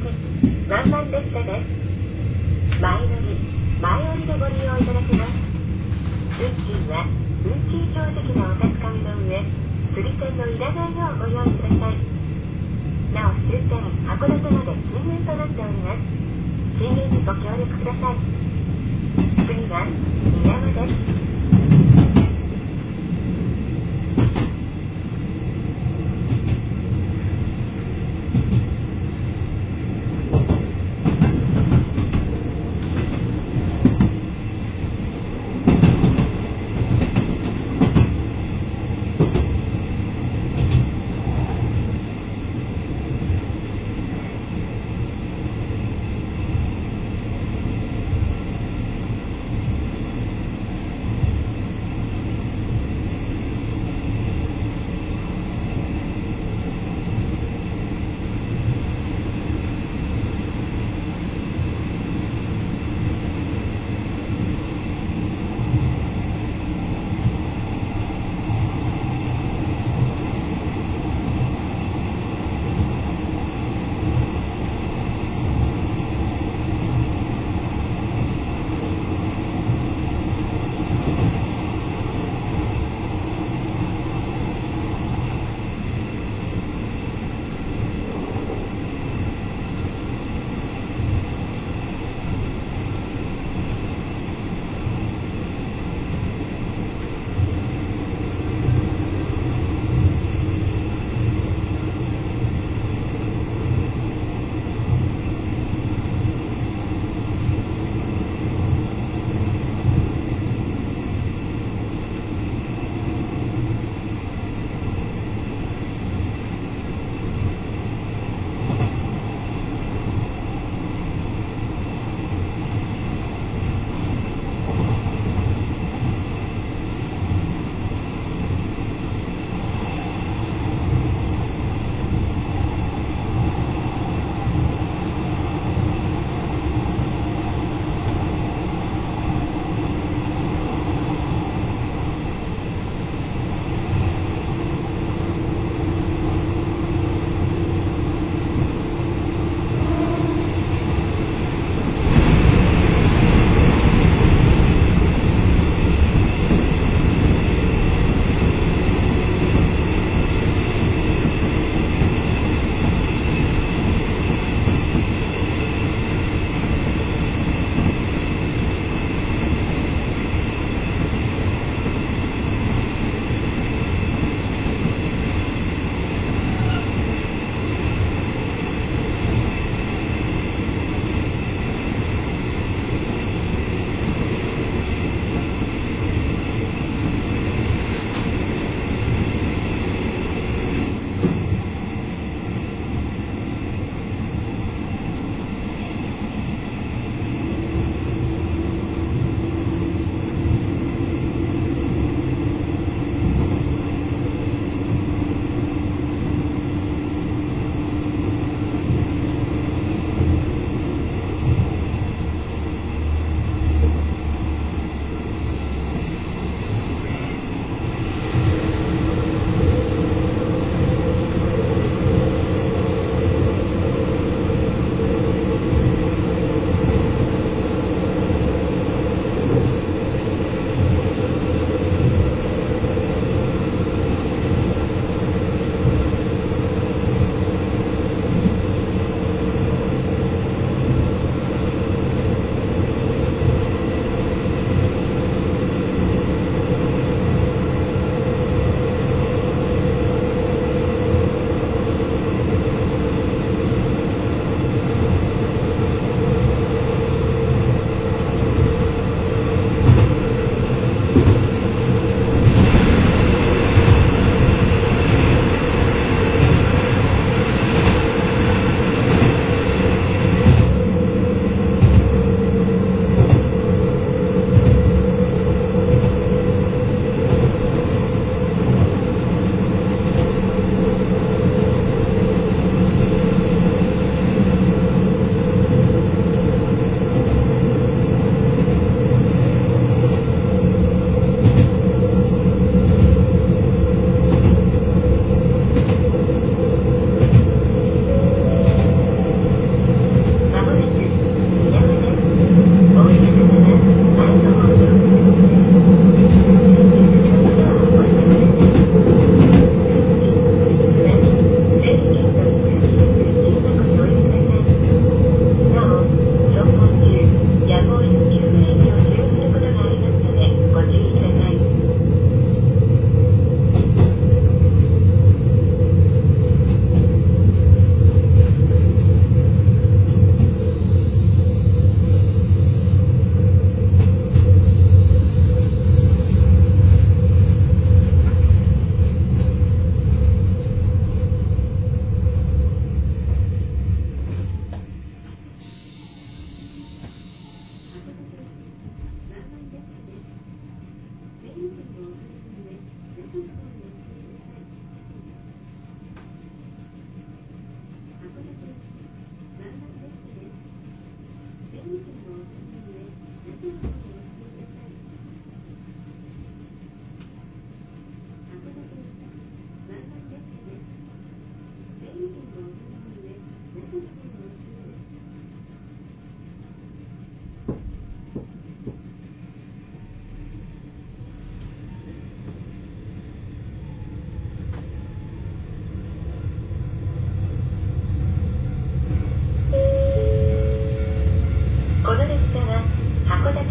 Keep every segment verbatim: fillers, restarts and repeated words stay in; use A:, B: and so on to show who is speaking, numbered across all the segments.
A: 日ワンマン列車です。前乗り、前降りでご利用いただけます。運賃は運賃表示器のお確かめの上、釣り線のいらないようご用意ください。なお終点函館まで禁煙となっております。禁煙にご協力ください。次は宮山です。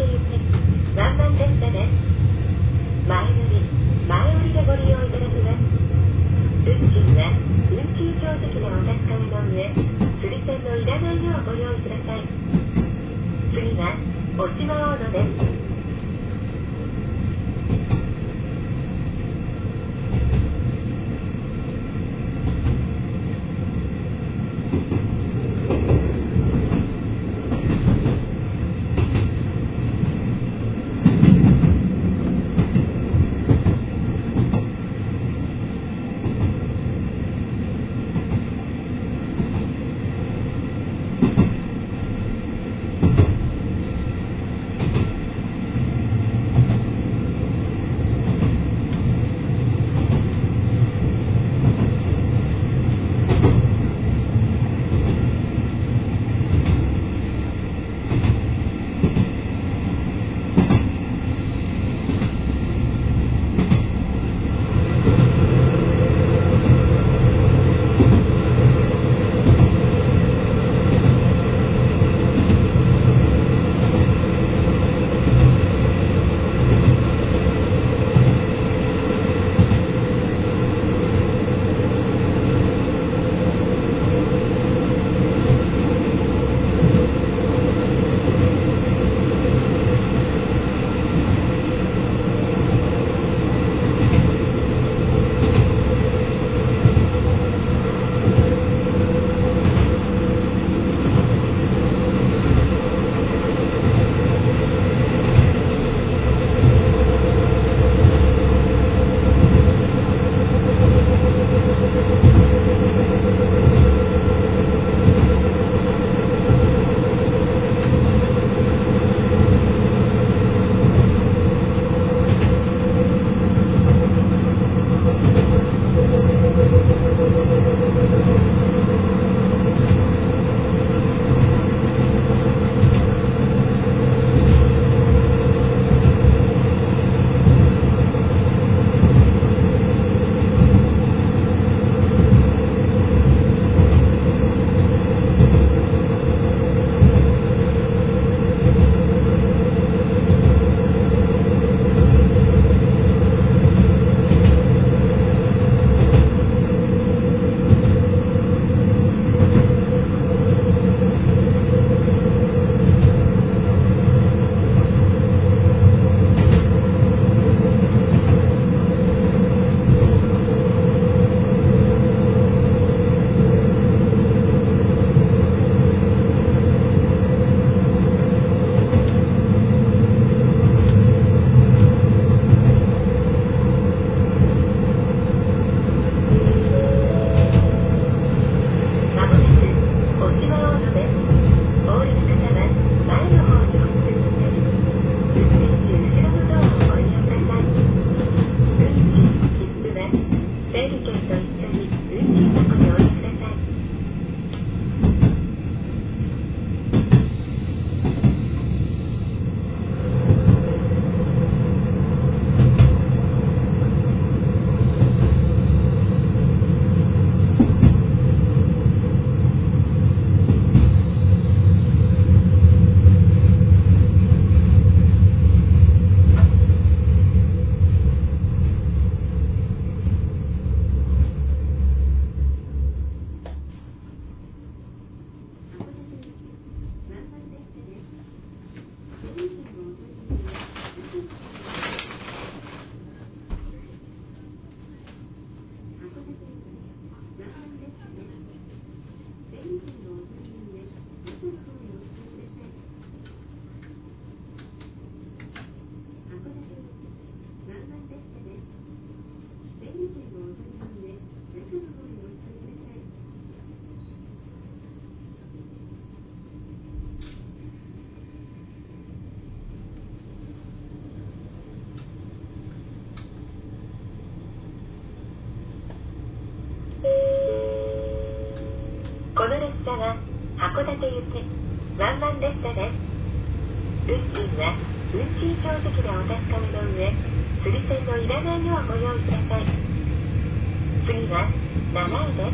A: 行きワンマン列車です。前乗り、前降りでご利用いただきます。運賃は運賃表示器のお確かめの上、釣り銭のいらないようご用意ください。次は落ち葉大野です。 は函館行きワンマン列車です。運賃は運賃表示器でお確かめの上、釣り銭のいらないようご用意ください。次は長井です。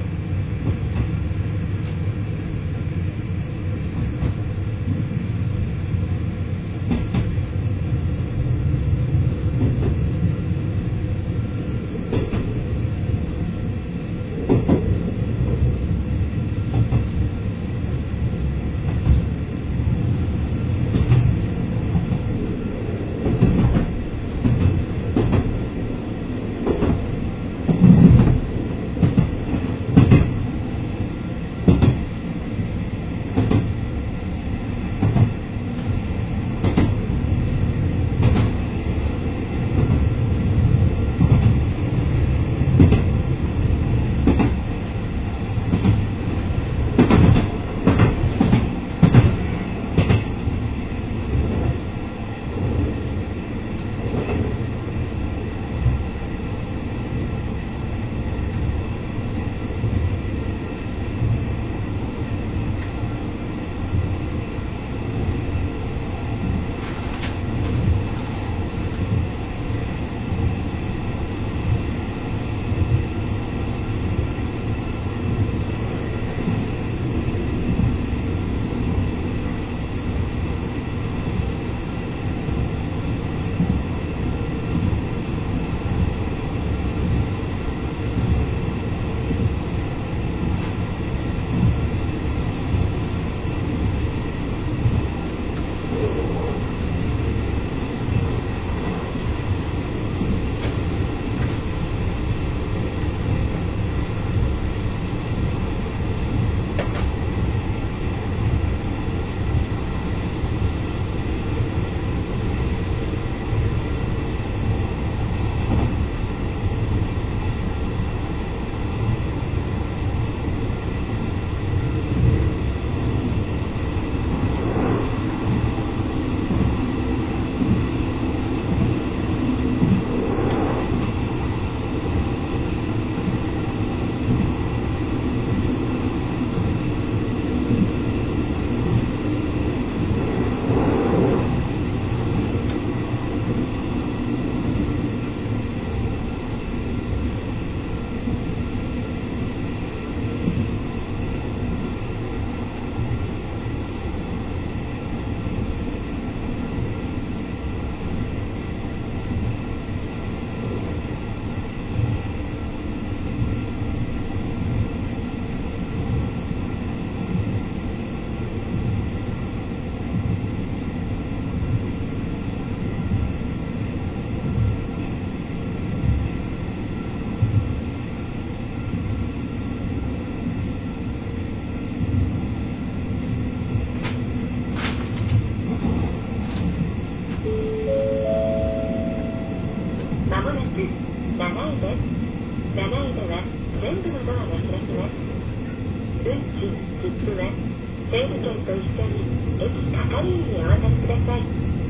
A: なないです。なないでは全部のドアが開きます。運賃、切符は整理券と一緒に駅係員にお渡しください。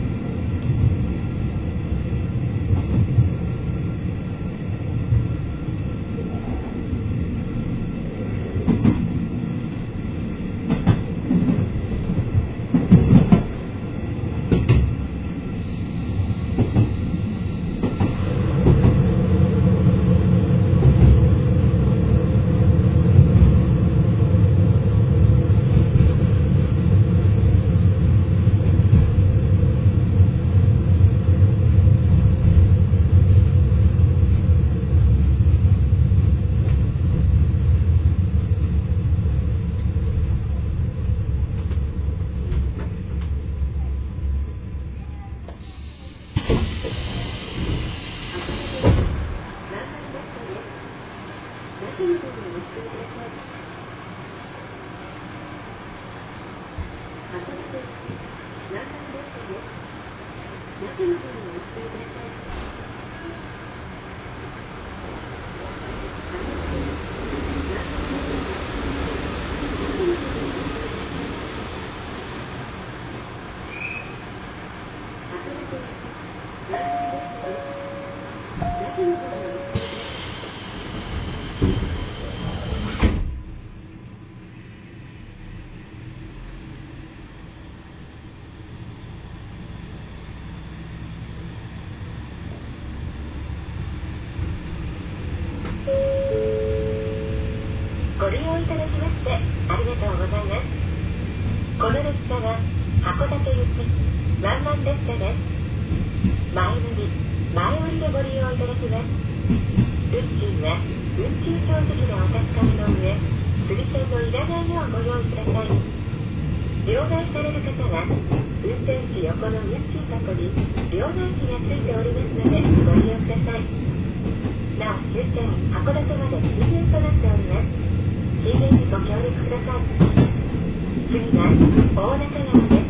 A: ご利用いただきましてありがとうございます。この列車は函館行きワンマン列車です。前乗り、前降りでご利用いただきます。運賃は運賃表示器でお確かめの上、釣り線のいらないようご用意ください。両替される方は運転士横の運賃箱に両替機がついておりますのでご利用ください。なお終点函館まで禁煙となっております。禁煙にご協力ください。次は大中山です。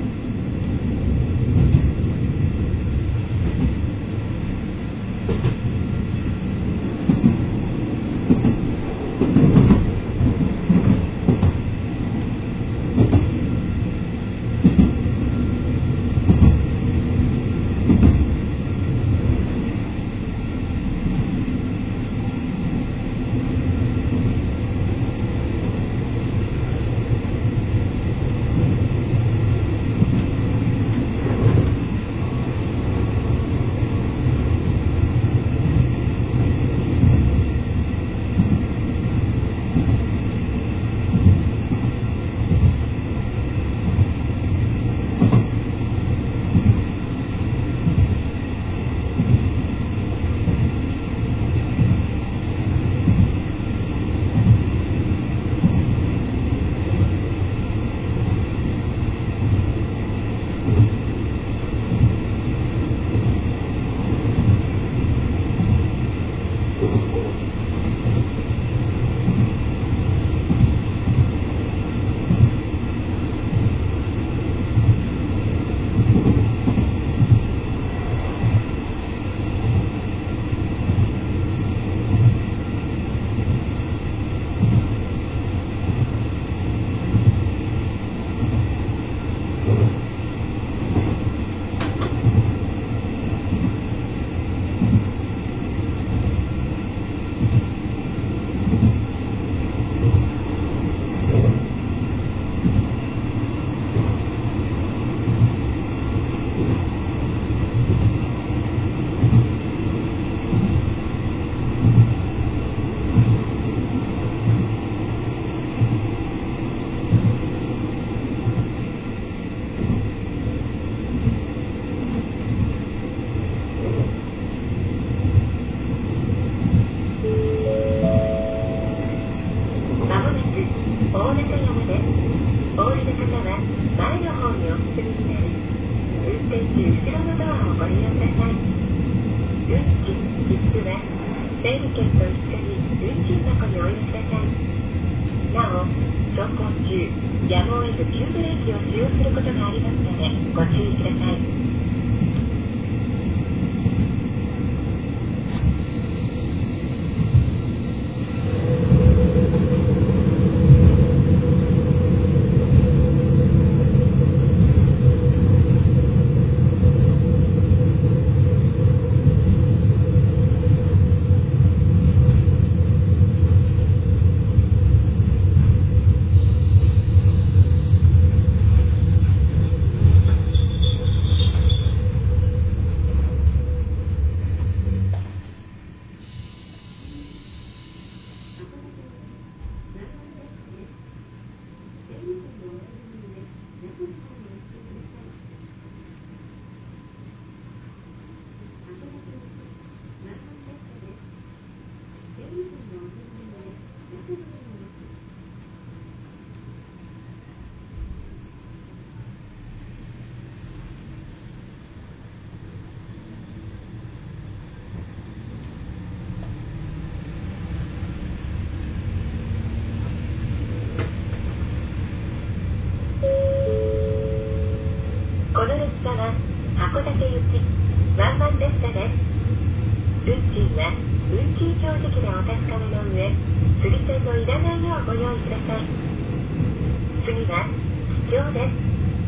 A: ワンマン列車です。運賃は運賃表示器でお確かめの上、釣り線のいらないようご用意ください。次は秘境です。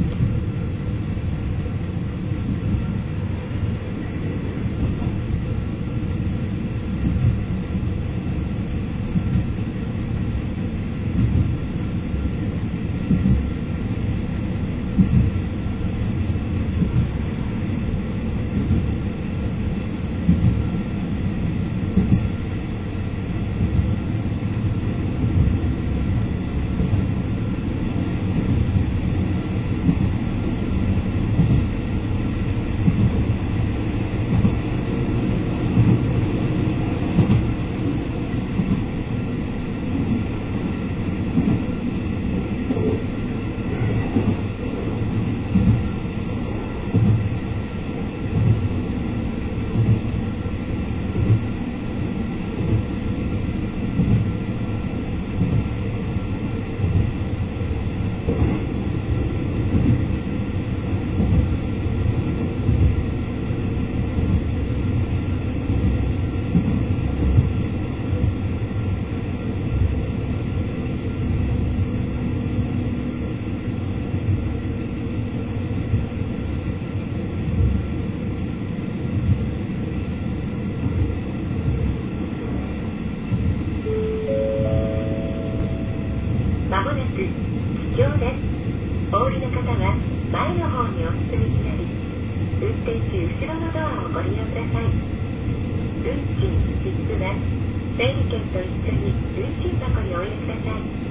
A: まもなく秘境です。お降りの方は前の方にお進みになり、運転中後ろのドアをご利用ください。運賃、切符は整理券と一緒に運賃箱にお入れください。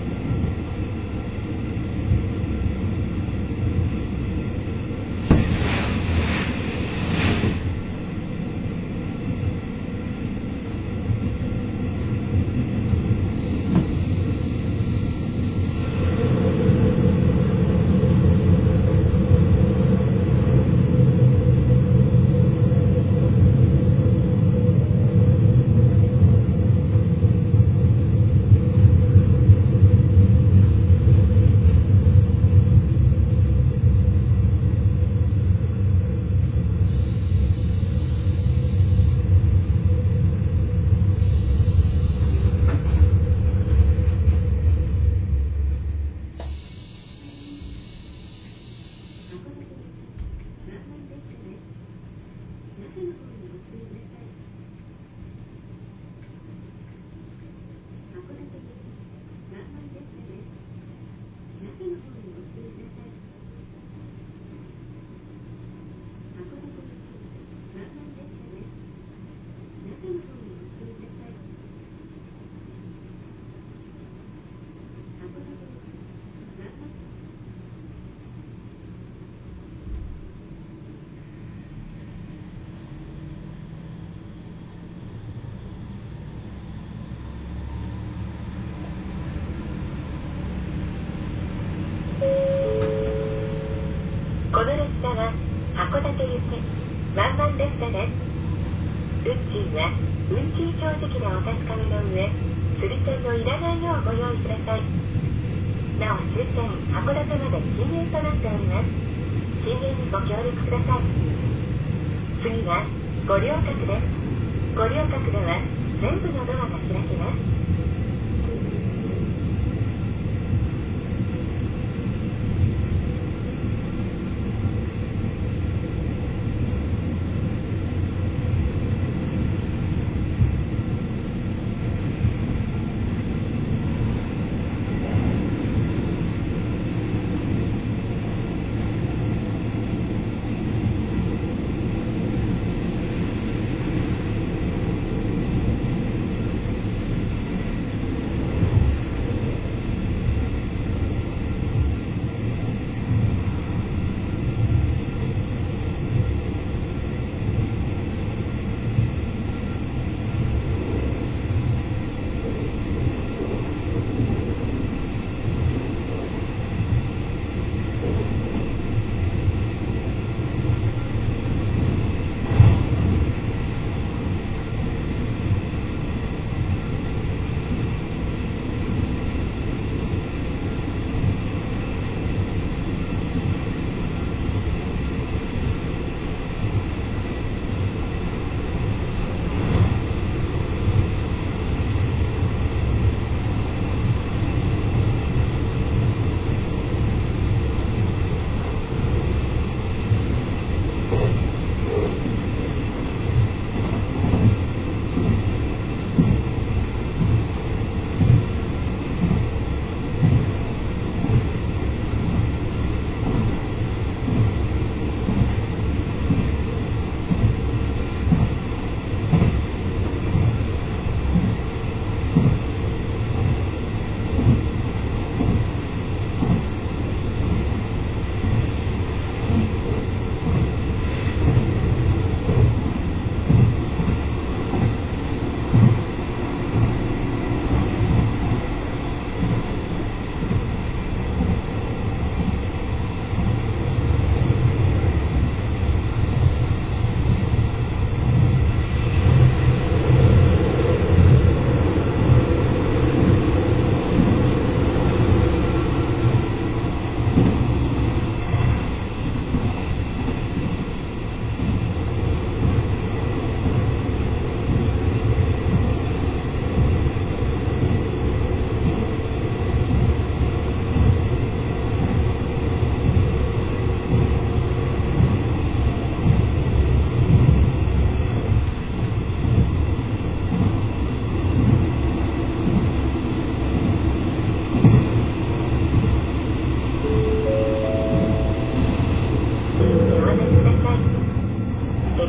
A: この列車は函館行きワンマン列車です。運賃は運賃表示器でお確かめの上、釣り線のいらないようご用意ください。なお終点函館まで禁煙となっております。禁煙にご協力ください。次はご両角です。ご両角では全部のドアが開きます。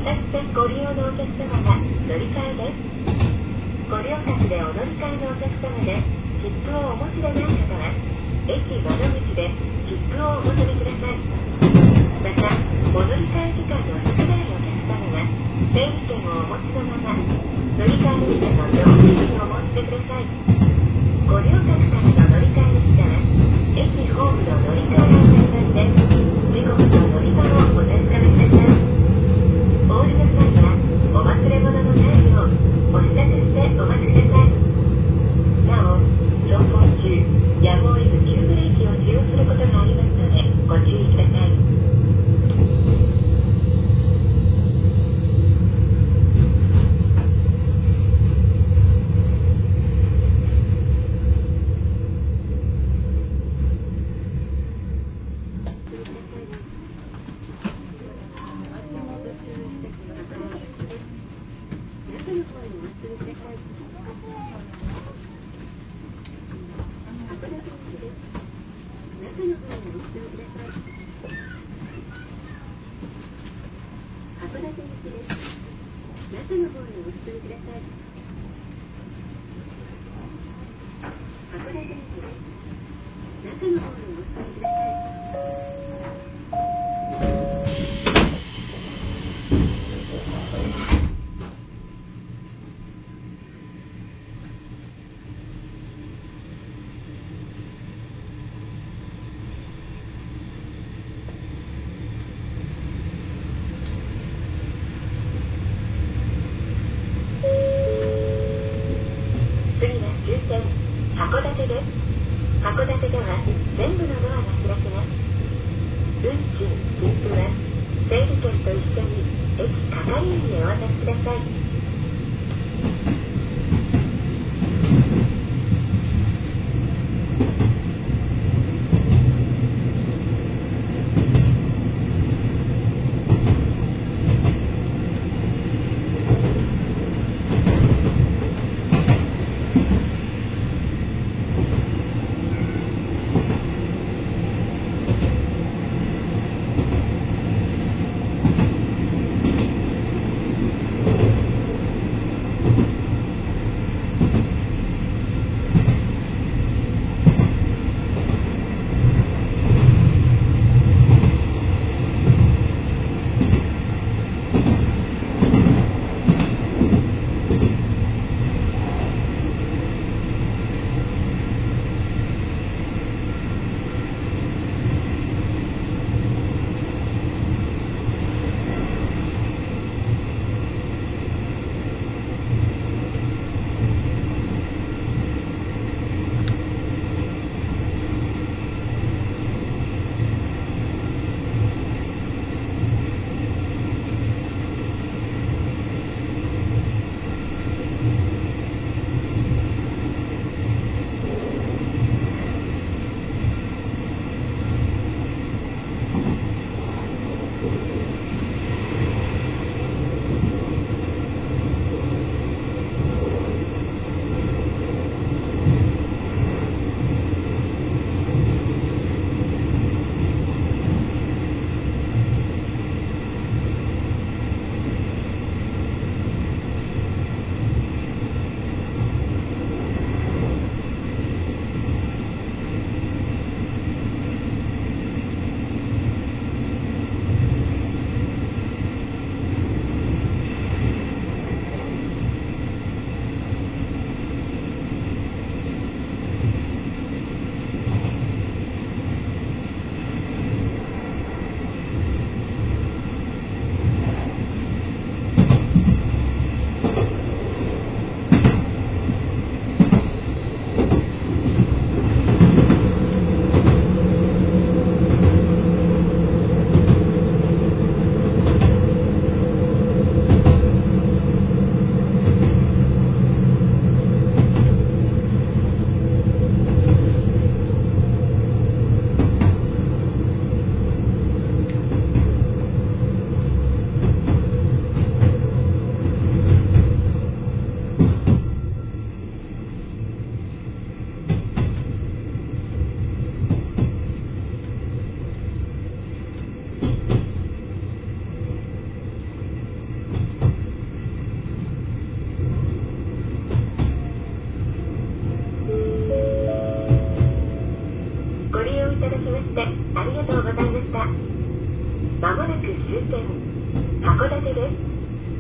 A: してご利用のお客様が乗り換えです。ご両先でお乗り換えのお客様で切符をお持ちでない方は駅窓口で切符をお求めください。またお乗り換え時間の少ないお客様は整理券をお持ちのまま乗り換え列車の乗務員にお申し出ください。ご両客からの乗り換え列車は駅ホームの乗り換え案内板で時刻と乗り場をお確かめください。お降りの際はお忘れ物のないようお支度してお待ちください。なお、走行中やむを得ず急ブレーキを使用することがありますのでご注意ください。函館です。函館では全部のドアが開きます。運賃、切符は整理券と一緒に駅係員にお渡しください。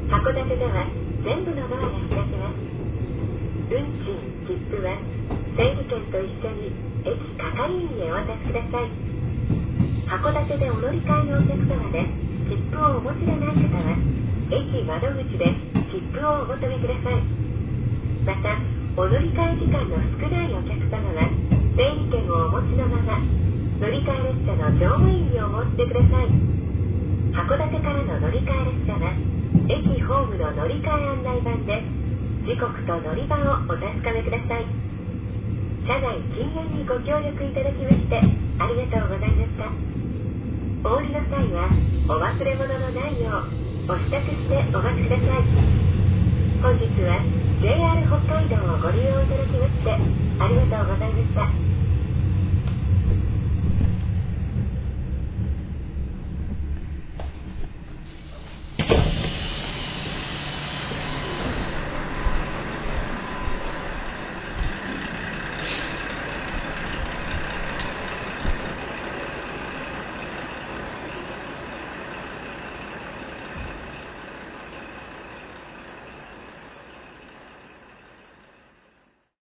A: 函館では全部のドアが開きます。運賃、切符は整理券と一緒に駅係員へお渡しください。函館でお乗り換えのお客様で切符をお持ちでない方は駅窓口で切符をお求めください。また、お乗り換え時間の少ないお客様は整理券をお持ちのまま乗り換え列車の乗務員にお申し出ください。函館からの乗り換え列車は駅ホームの乗り換え案内板で時刻と乗り場をお確かめください。車内禁煙にご協力いただきましてありがとうございました。お降りの際はお忘れ物のないようお支度してお待ちください。本日は ジェイアール 北海道をご利用いただきましてありがとうございました。